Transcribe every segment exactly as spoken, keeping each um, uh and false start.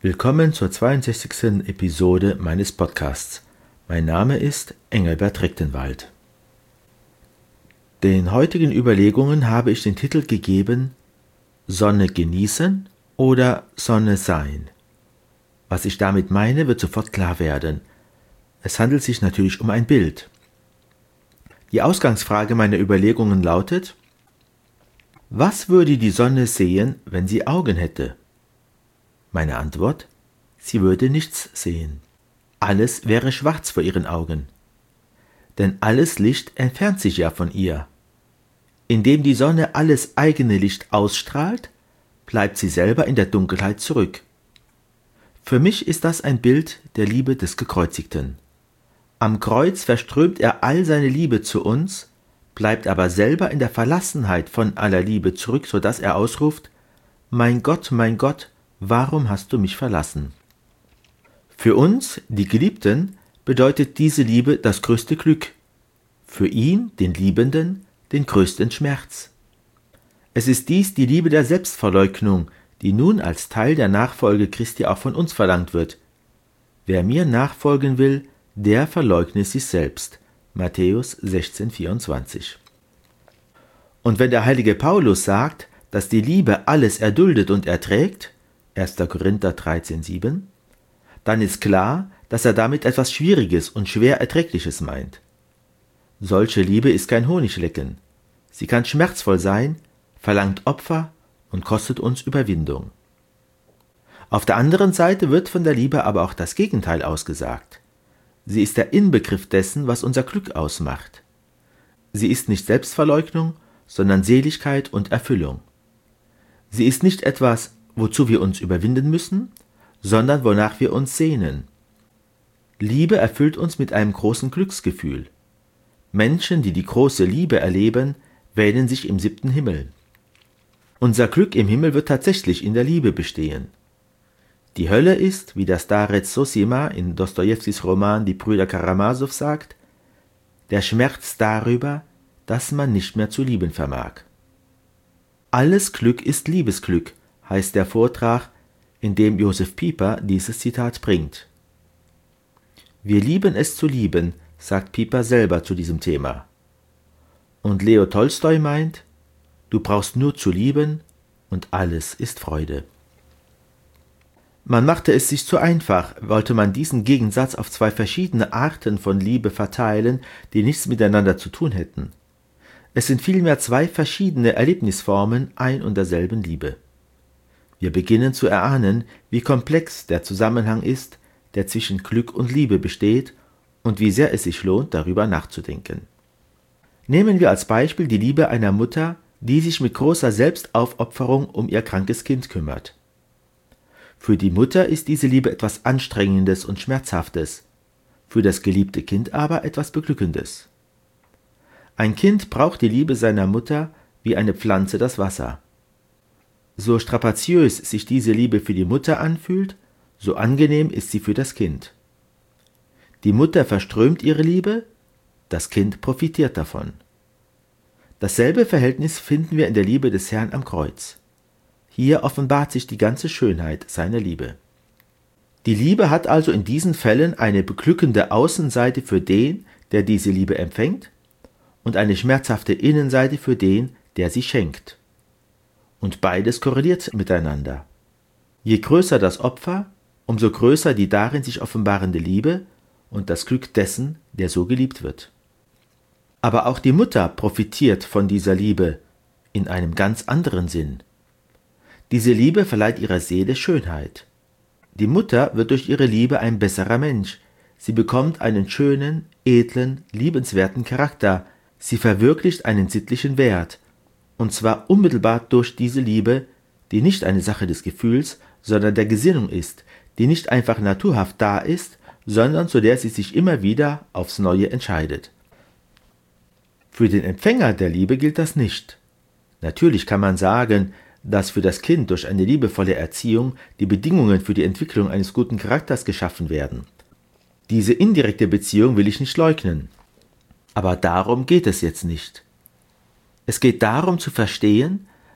Willkommen zur zweiundsechzigsten Episode meines Podcasts. Mein Name ist Engelbert Rechtenwald. Den heutigen Überlegungen habe ich den Titel gegeben: Sonne genießen oder Sonne sein. Was ich damit meine, wird sofort klar werden. Es handelt sich natürlich um ein Bild. Die Ausgangsfrage meiner Überlegungen lautet: Was würde die Sonne sehen, wenn sie Augen hätte? Meine Antwort: Sie würde nichts sehen. Alles wäre schwarz vor ihren Augen. Denn alles Licht entfernt sich ja von ihr. Indem die Sonne alles eigene Licht ausstrahlt, bleibt sie selber in der Dunkelheit zurück. Für mich ist das ein Bild der Liebe des Gekreuzigten. Am Kreuz verströmt er all seine Liebe zu uns, bleibt aber selber in der Verlassenheit von aller Liebe zurück, sodass er ausruft: Mein Gott, mein Gott, warum hast du mich verlassen? Für uns, die Geliebten, bedeutet diese Liebe das größte Glück. Für ihn, den Liebenden, den größten Schmerz. Es ist dies die Liebe der Selbstverleugnung, die nun als Teil der Nachfolge Christi auch von uns verlangt wird. Wer mir nachfolgen will, der verleugne sich selbst. Matthäus sechzehn vierundzwanzig. Und wenn der heilige Paulus sagt, dass die Liebe alles erduldet und erträgt, erster Korinther dreizehn sieben, dann ist klar, dass er damit etwas Schwieriges und schwer Erträgliches meint. Solche Liebe ist kein Honiglecken. Sie kann schmerzvoll sein, verlangt Opfer und kostet uns Überwindung. Auf der anderen Seite wird von der Liebe aber auch das Gegenteil ausgesagt. Sie ist der Inbegriff dessen, was unser Glück ausmacht. Sie ist nicht Selbstverleugnung, sondern Seligkeit und Erfüllung. Sie ist nicht etwas, wozu wir uns überwinden müssen, sondern wonach wir uns sehnen. Liebe erfüllt uns mit einem großen Glücksgefühl. Menschen, die die große Liebe erleben, wähnen sich im siebten Himmel. Unser Glück im Himmel wird tatsächlich in der Liebe bestehen. Die Hölle ist, wie der Starec Zosima in Dostojewskis Roman Die Brüder Karamasow sagt, der Schmerz darüber, dass man nicht mehr zu lieben vermag. Alles Glück ist Liebesglück, heißt der Vortrag, in dem Josef Pieper dieses Zitat bringt. Wir lieben es zu lieben, sagt Pieper selber zu diesem Thema. Und Leo Tolstoi meint, du brauchst nur zu lieben und alles ist Freude. Man machte es sich zu einfach, wollte man diesen Gegensatz auf zwei verschiedene Arten von Liebe verteilen, die nichts miteinander zu tun hätten. Es sind vielmehr zwei verschiedene Erlebnisformen ein und derselben Liebe. Wir beginnen zu erahnen, wie komplex der Zusammenhang ist, der zwischen Glück und Liebe besteht und wie sehr es sich lohnt, darüber nachzudenken. Nehmen wir als Beispiel die Liebe einer Mutter, die sich mit großer Selbstaufopferung um ihr krankes Kind kümmert. Für die Mutter ist diese Liebe etwas Anstrengendes und Schmerzhaftes, für das geliebte Kind aber etwas Beglückendes. Ein Kind braucht die Liebe seiner Mutter wie eine Pflanze das Wasser. So strapaziös sich diese Liebe für die Mutter anfühlt, so angenehm ist sie für das Kind. Die Mutter verströmt ihre Liebe, das Kind profitiert davon. Dasselbe Verhältnis finden wir in der Liebe des Herrn am Kreuz. Hier offenbart sich die ganze Schönheit seiner Liebe. Die Liebe hat also in diesen Fällen eine beglückende Außenseite für den, der diese Liebe empfängt, und eine schmerzhafte Innenseite für den, der sie schenkt. Und beides korreliert miteinander. Je größer das Opfer, umso größer die darin sich offenbarende Liebe und das Glück dessen, der so geliebt wird. Aber auch die Mutter profitiert von dieser Liebe in einem ganz anderen Sinn. Diese Liebe verleiht ihrer Seele Schönheit. Die Mutter wird durch ihre Liebe ein besserer Mensch. Sie bekommt einen schönen, edlen, liebenswerten Charakter. Sie verwirklicht einen sittlichen Wert. Und zwar unmittelbar durch diese Liebe, die nicht eine Sache des Gefühls, sondern der Gesinnung ist, die nicht einfach naturhaft da ist, sondern zu der sie sich immer wieder aufs Neue entscheidet. Für den Empfänger der Liebe gilt das nicht. Natürlich kann man sagen, dass für das Kind durch eine liebevolle Erziehung die Bedingungen für die Entwicklung eines guten Charakters geschaffen werden. Diese indirekte Beziehung will ich nicht leugnen. Aber darum geht es jetzt nicht. Es geht darum zu verstehen,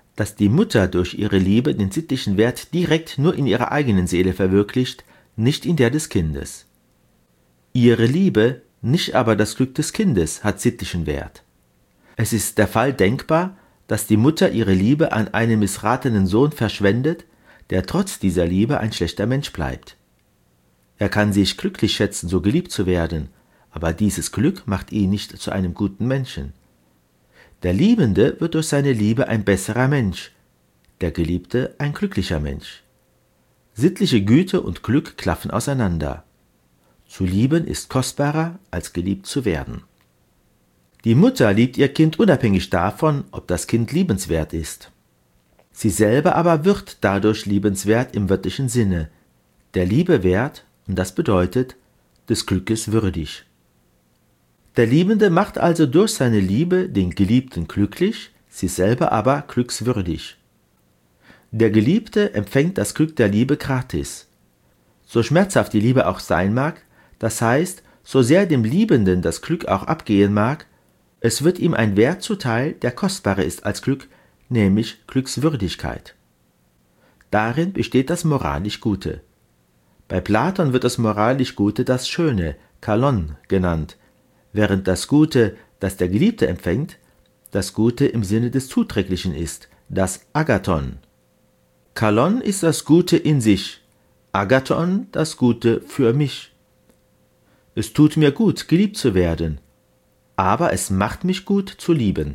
dass die Mutter durch ihre Liebe den sittlichen Wert direkt nur in ihrer eigenen Seele verwirklicht, nicht in der des Kindes. Ihre Liebe, nicht aber das Glück des Kindes, hat sittlichen Wert. Es ist der Fall denkbar, dass die Mutter ihre Liebe an einen missratenen Sohn verschwendet, der trotz dieser Liebe ein schlechter Mensch bleibt. Er kann sich glücklich schätzen, so geliebt zu werden, aber dieses Glück macht ihn nicht zu einem guten Menschen. Der Liebende wird durch seine Liebe ein besserer Mensch, der Geliebte ein glücklicher Mensch. Sittliche Güte und Glück klaffen auseinander. Zu lieben ist kostbarer, als geliebt zu werden. Die Mutter liebt ihr Kind unabhängig davon, ob das Kind liebenswert ist. Sie selber aber wird dadurch liebenswert im wörtlichen Sinne, der Liebe wert, und das bedeutet, des Glückes würdig. Der Liebende macht also durch seine Liebe den Geliebten glücklich, sie selber aber glückswürdig. Der Geliebte empfängt das Glück der Liebe gratis. So schmerzhaft die Liebe auch sein mag, das heißt, so sehr dem Liebenden das Glück auch abgehen mag, es wird ihm ein Wert zuteil, der kostbarer ist als Glück, nämlich Glückswürdigkeit. Darin besteht das moralisch Gute. Bei Platon wird das moralisch Gute das Schöne, Kalon, genannt, während das Gute, das der Geliebte empfängt, das Gute im Sinne des Zuträglichen ist, das Agathon. Kalon ist das Gute in sich, Agathon das Gute für mich. Es tut mir gut, geliebt zu werden, aber es macht mich gut zu lieben.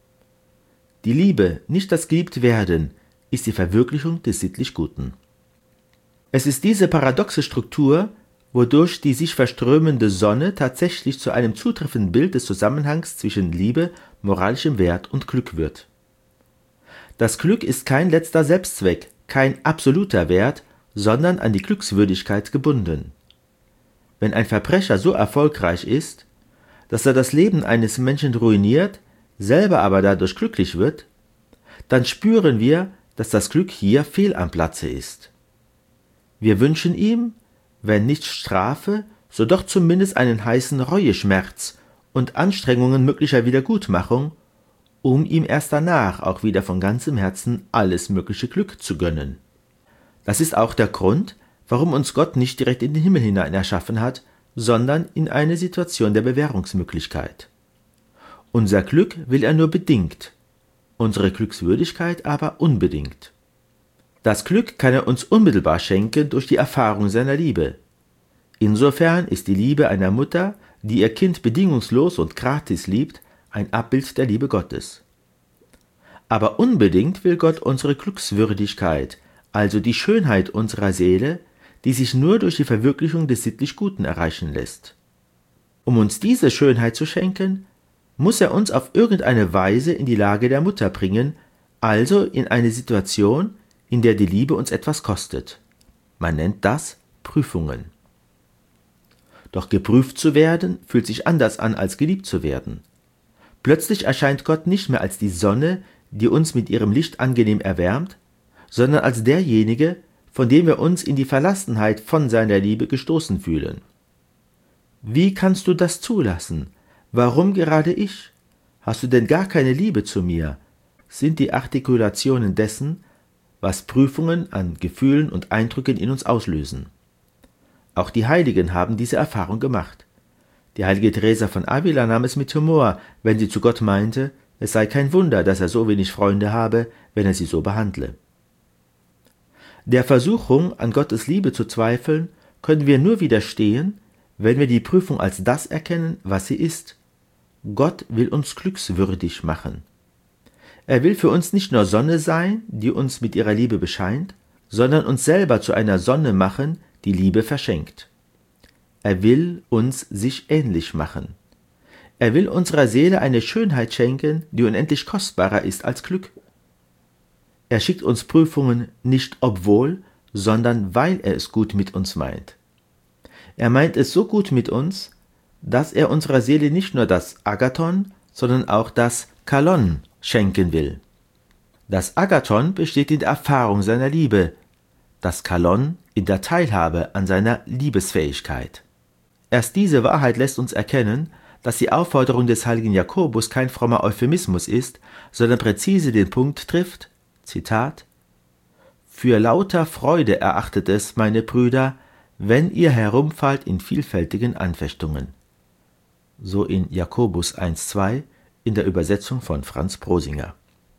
Die Liebe, nicht das Geliebtwerden, ist die Verwirklichung des sittlich Guten. Es ist diese paradoxe Struktur, wodurch die sich verströmende Sonne tatsächlich zu einem zutreffenden Bild des Zusammenhangs zwischen Liebe, moralischem Wert und Glück wird. Das Glück ist kein letzter Selbstzweck, kein absoluter Wert, sondern an die Glückswürdigkeit gebunden. Wenn ein Verbrecher so erfolgreich ist, dass er das Leben eines Menschen ruiniert, selber aber dadurch glücklich wird, dann spüren wir, dass das Glück hier fehl am Platze ist. Wir wünschen ihm, wenn nicht Strafe, so doch zumindest einen heißen Reueschmerz und Anstrengungen möglicher Wiedergutmachung, um ihm erst danach auch wieder von ganzem Herzen alles mögliche Glück zu gönnen. Das ist auch der Grund, warum uns Gott nicht direkt in den Himmel hinein erschaffen hat, sondern in eine Situation der Bewährungsmöglichkeit. Unser Glück will er nur bedingt, unsere Glückswürdigkeit aber unbedingt. Das Glück kann er uns unmittelbar schenken durch die Erfahrung seiner Liebe. Insofern ist die Liebe einer Mutter, die ihr Kind bedingungslos und gratis liebt, ein Abbild der Liebe Gottes. Aber unbedingt will Gott unsere Glückswürdigkeit, also die Schönheit unserer Seele, die sich nur durch die Verwirklichung des sittlich Guten erreichen lässt. Um uns diese Schönheit zu schenken, muss er uns auf irgendeine Weise in die Lage der Mutter bringen, also in eine Situation, in der die Liebe uns etwas kostet. Man nennt das Prüfungen. Doch geprüft zu werden, fühlt sich anders an, als geliebt zu werden. Plötzlich erscheint Gott nicht mehr als die Sonne, die uns mit ihrem Licht angenehm erwärmt, sondern als derjenige, von dem wir uns in die Verlassenheit von seiner Liebe gestoßen fühlen. Wie kannst du das zulassen? Warum gerade ich? Hast du denn gar keine Liebe zu mir? Sind die Artikulationen dessen, was Prüfungen an Gefühlen und Eindrücken in uns auslösen. Auch die Heiligen haben diese Erfahrung gemacht. Die heilige Teresa von Avila nahm es mit Humor, wenn sie zu Gott meinte, es sei kein Wunder, dass er so wenig Freunde habe, wenn er sie so behandle. Der Versuchung, an Gottes Liebe zu zweifeln, können wir nur widerstehen, wenn wir die Prüfung als das erkennen, was sie ist. Gott will uns glückswürdig machen. Er will für uns nicht nur Sonne sein, die uns mit ihrer Liebe bescheint, sondern uns selber zu einer Sonne machen, die Liebe verschenkt. Er will uns sich ähnlich machen. Er will unserer Seele eine Schönheit schenken, die unendlich kostbarer ist als Glück. Er schickt uns Prüfungen nicht obwohl, sondern weil er es gut mit uns meint. Er meint es so gut mit uns, dass er unserer Seele nicht nur das Agathon, sondern auch das Kalon schenken will. Das Agathon besteht in der Erfahrung seiner Liebe, das Kalon in der Teilhabe an seiner Liebesfähigkeit. Erst diese Wahrheit lässt uns erkennen, dass die Aufforderung des heiligen Jakobus kein frommer Euphemismus ist, sondern präzise den Punkt trifft, Zitat: »Für lauter Freude erachtet es, meine Brüder, wenn ihr herumfallt in vielfältigen Anfechtungen.« So in Jakobus eins zwei in der Übersetzung von Franz Prosinger.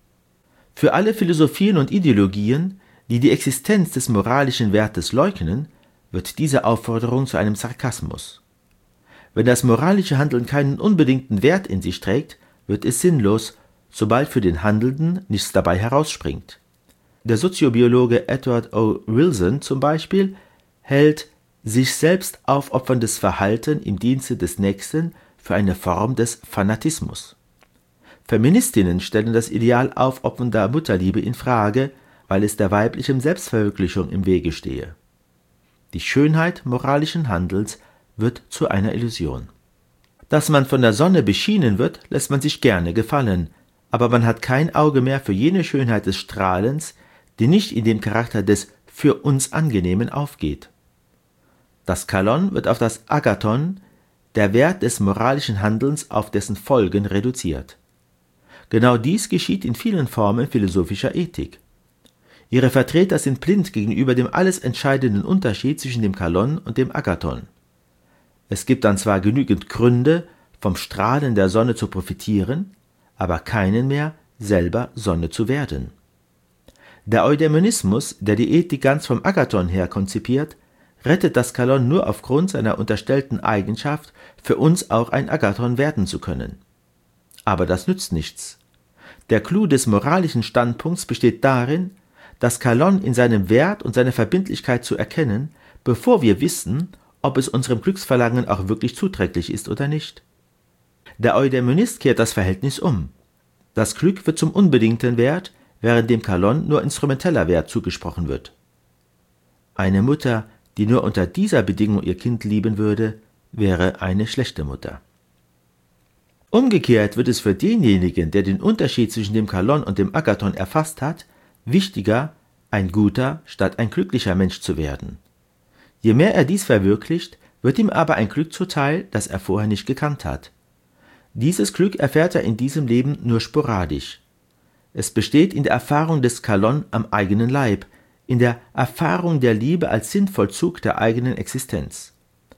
Für alle Philosophien und Ideologien, die die Existenz des moralischen Wertes leugnen, wird diese Aufforderung zu einem Sarkasmus. Wenn das moralische Handeln keinen unbedingten Wert in sich trägt, wird es sinnlos, sobald für den Handelnden nichts dabei herausspringt. Der Soziobiologe Edward O. Wilson zum Beispiel hält sich selbst aufopferndes Verhalten im Dienste des Nächsten für eine Form des Fanatismus. Feministinnen stellen das Ideal aufopfernder Mutterliebe in Frage, weil es der weiblichen Selbstverwirklichung im Wege stehe. Die Schönheit moralischen Handelns wird zu einer Illusion. Dass man von der Sonne beschienen wird, lässt man sich gerne gefallen, aber man hat kein Auge mehr für jene Schönheit des Strahlens, die nicht in dem Charakter des für uns Angenehmen aufgeht. Das Kalon wird auf das Agathon, der Wert des moralischen Handelns, auf dessen Folgen reduziert. Genau dies geschieht in vielen Formen philosophischer Ethik. Ihre Vertreter sind blind gegenüber dem alles entscheidenden Unterschied zwischen dem Kalon und dem Agathon. Es gibt dann zwar genügend Gründe, vom Strahlen der Sonne zu profitieren, aber keinen mehr, selber Sonne zu werden. Der Eudaimonismus, der die Ethik ganz vom Agathon her konzipiert, rettet das Kalon nur aufgrund seiner unterstellten Eigenschaft, für uns auch ein Agathon werden zu können. Aber das nützt nichts. Der Clou des moralischen Standpunkts besteht darin, das Kalon in seinem Wert und seiner Verbindlichkeit zu erkennen, bevor wir wissen, ob es unserem Glücksverlangen auch wirklich zuträglich ist oder nicht. Der Eudaimonist kehrt das Verhältnis um. Das Glück wird zum unbedingten Wert, während dem Kalon nur instrumenteller Wert zugesprochen wird. Eine Mutter, die nur unter dieser Bedingung ihr Kind lieben würde, wäre eine schlechte Mutter. Umgekehrt wird es für denjenigen, der den Unterschied zwischen dem Kalon und dem Agathon erfasst hat, wichtiger, ein guter statt ein glücklicher Mensch zu werden. Je mehr er dies verwirklicht, wird ihm aber ein Glück zuteil, das er vorher nicht gekannt hat. Dieses Glück erfährt er in diesem Leben nur sporadisch. Es besteht in der Erfahrung des Kalon am eigenen Leib, in der Erfahrung der Liebe als Sinnvollzug der eigenen Existenz.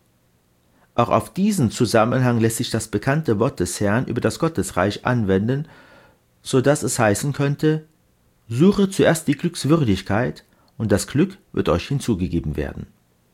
Auch auf diesen Zusammenhang lässt sich das bekannte Wort des Herrn über das Gottesreich anwenden, so dass es heißen könnte: Suche zuerst die Glückswürdigkeit, und das Glück wird euch hinzugegeben werden.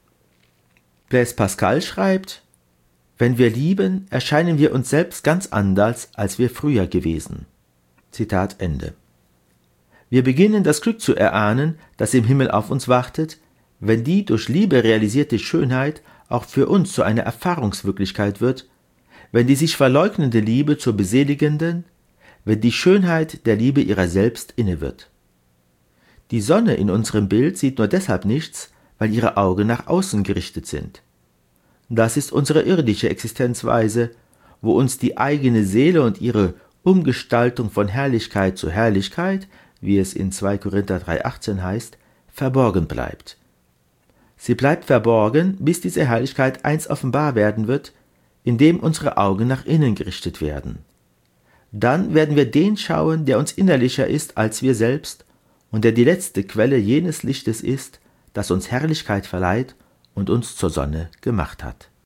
Blaise Pascal schreibt: Wenn wir lieben, erscheinen wir uns selbst ganz anders, als wir früher gewesen. Zitat Ende. Wir beginnen das Glück zu erahnen, das im Himmel auf uns wartet, wenn die durch Liebe realisierte Schönheit auch für uns zu einer Erfahrungswirklichkeit wird, wenn die sich verleugnende Liebe zur beseligenden, wenn die Schönheit der Liebe ihrer selbst inne wird. Die Sonne in unserem Bild sieht nur deshalb nichts, weil ihre Augen nach außen gerichtet sind. Das ist unsere irdische Existenzweise, wo uns die eigene Seele und ihre Umgestaltung von Herrlichkeit zu Herrlichkeit, wie es in zwei Korinther drei achtzehn heißt, verborgen bleibt. Sie bleibt verborgen, bis diese Herrlichkeit einst offenbar werden wird, indem unsere Augen nach innen gerichtet werden. Dann werden wir den schauen, der uns innerlicher ist als wir selbst und der die letzte Quelle jenes Lichtes ist, das uns Herrlichkeit verleiht und uns zur Sonne gemacht hat.